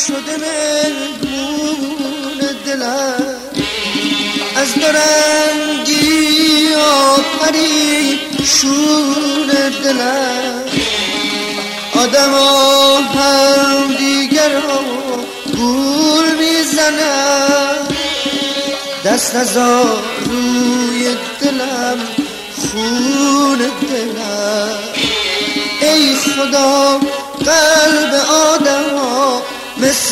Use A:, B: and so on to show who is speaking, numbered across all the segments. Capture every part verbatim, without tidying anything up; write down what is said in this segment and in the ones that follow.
A: شده مهمون دلم، از دورنگی آفری شون دلم. آدم ها هم دیگر ها گول میزنن، دست نزار روی دلم خون دلم. ای خدا قلب آدم ها مثل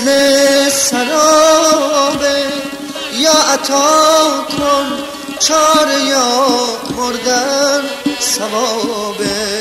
A: سرابه، یا عطا کن چاره یا مردن ثوابه.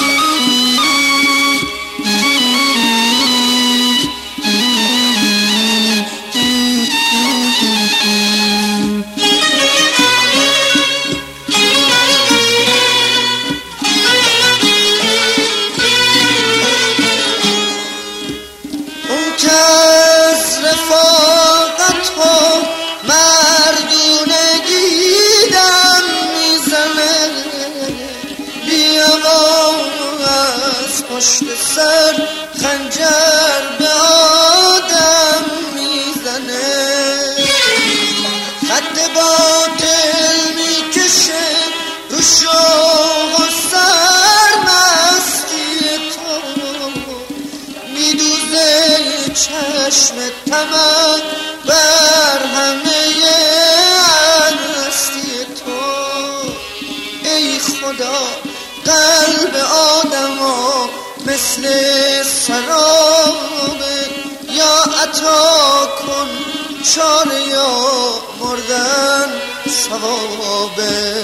A: پشت سر خنجر به آدم میزنه، خط باطل میکشه رو شوق و سرمستی تو، میدوزه چشم طمع بر همه هستی تو. ای خدا قلب آدم‌ها مثل سرابه، یا عطا کن چاره یا مردن ثوابه.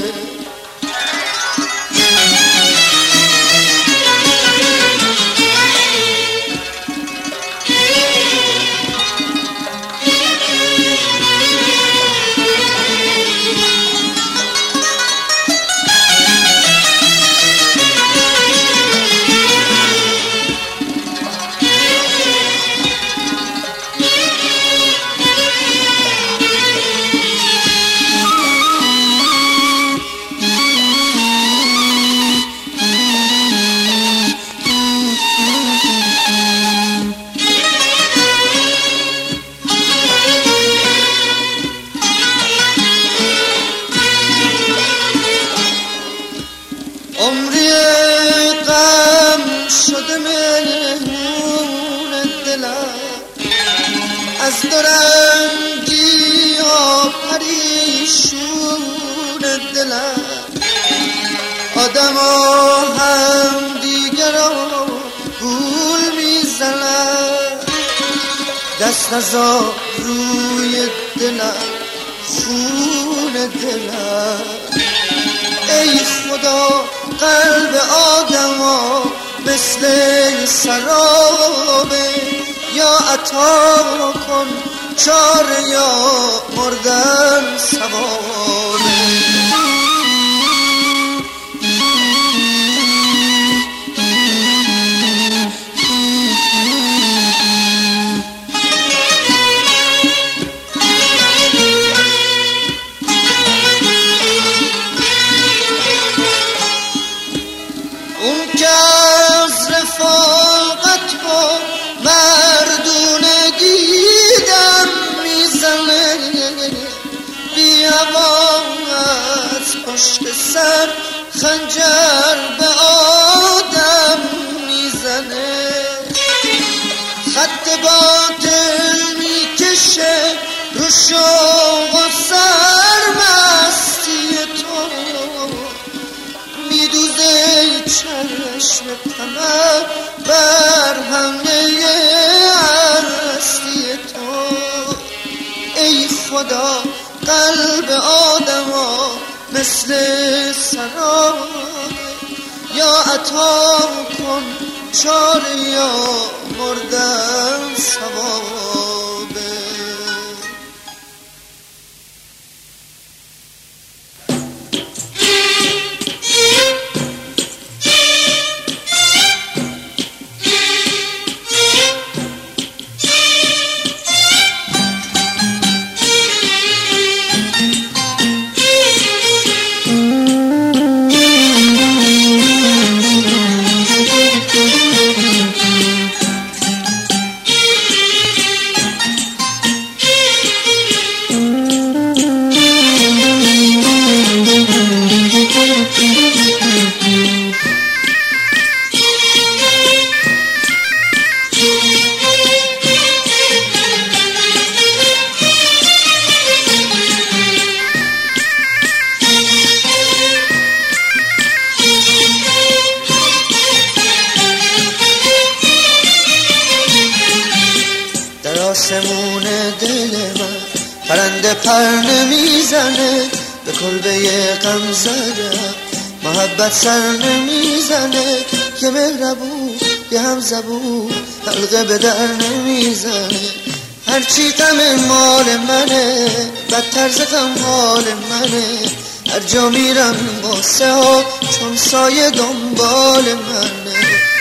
A: عمری غم شده مهمون دلم، از دورنگی آفریشون دلم. آدم ها هم دیگر ها گول میزنن، دست نزار روی دلم خون دلم. ای خدا قلب آدم ها مثل سرابه، یا عطا کن چاره یا مردن ثوابه. اون که از رفاقت با مردونگی دم میزنه، بیابان از پشت سر خنجر به آدم میزنه، خط باطل میکشه رو شوق و سرمستی تو، میدوزه چشم طمع بر همه هستی تو. ای خدا قلب آدم ها مثل سرابه، یا عطا کن چاره یا مردن ثوابه. آسمون دل من پرنده پر نمیزنه، به کلبه غم زدم محبت سر نمیزنه، یه مهربون یه هم زبون حلقه به در نمیزنه. هرچی غم مال منه بدتر ز غم حال منه، هر جا میرم قصه ها چون سایه دنبال منه.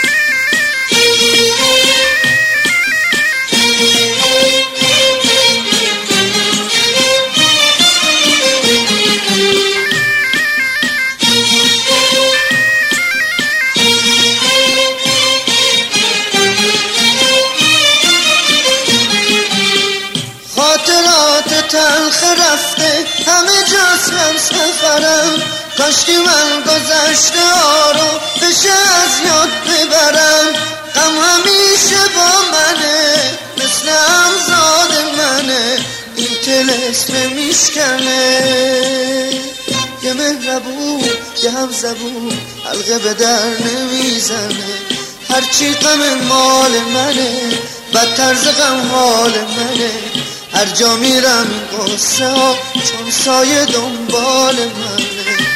A: خاطرات تلخ رفته همه جاست هم سفرم، کاشکی من گذشته ها رو بشه از یاد ببرم. غم همیشه با منه مثل همزاد منه، این طلسم میشکنه، یه مهربون یه هم زبون حلقه به در نمیزنه. هرچی غم مال منه بدتر ز غم حال منه، هر جا میرم این قصه ها چون سایه دنبال منه.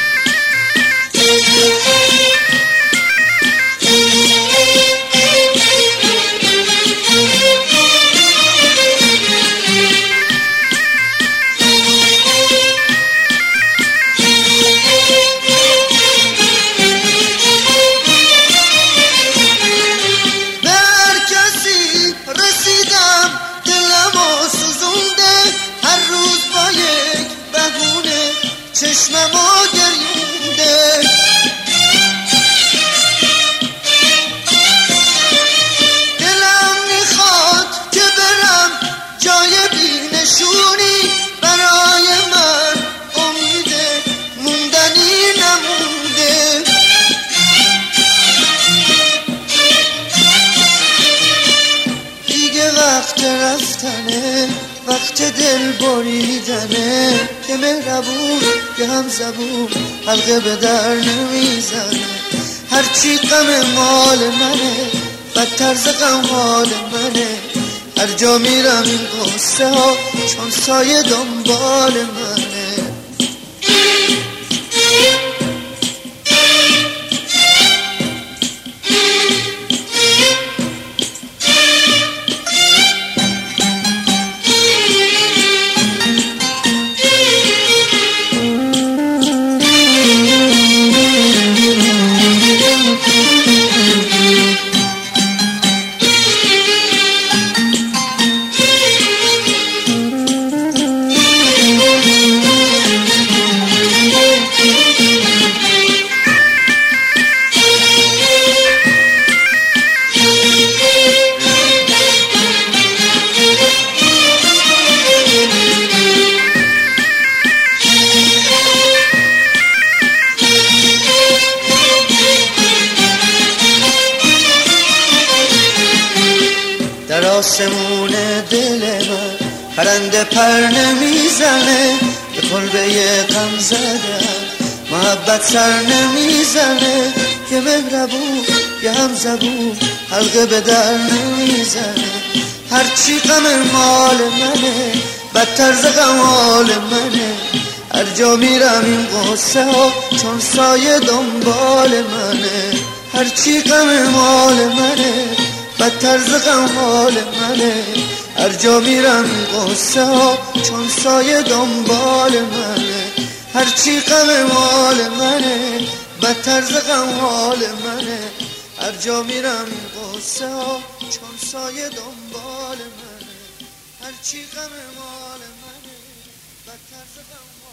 A: چشممو گریونده دلم میخواد که برم جای بی‌نشونی، برای من امید موندنی نمونده. دیگه وقت رفتنه، وقت دل بریدنه، که مهربون یه هم زبون حلقه به در نمیزنه. هرچی غم مال منه بدتر ز غم حال منه، هر جا میرم این قصه ها چون سایه دنبال منه. در آسمون دل من پرنده پر نمیزنه، به کلبه غم زدم محبت سر نمیزنه، یه مهربون یه هم زبون حلقه به در نمیزنه. هرچی غم مال منه بدتر ز غم حال منه، هر جا میرم این قصه ها چون سایه دنبال منه. هرچی غم مال منه بدتر ز غم حال منه، هر جا میرم این قصه ها چون سایه دنبال منه. هرچی غم مال منه بدتر ز غم حال منه، هر جا میرم این قصه ها چون سایه دنبال منه. هرچی غم مال منه بدتر ز غم